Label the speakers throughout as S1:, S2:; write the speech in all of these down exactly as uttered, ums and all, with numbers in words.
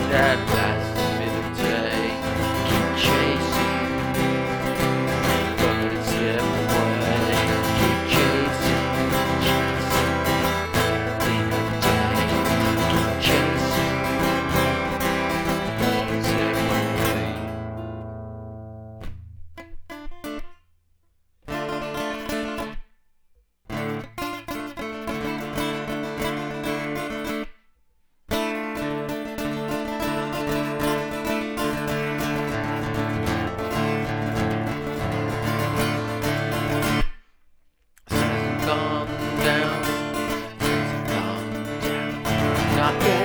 S1: that last bit of day. Keep chasing, but it's slip away. Keep chasing, chasing, in the day. Keep chasing, but it's slip away. Gone down, gone down, not yet,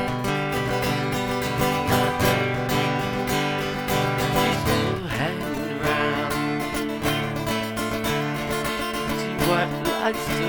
S1: not yet. She's still hanging around. See what lights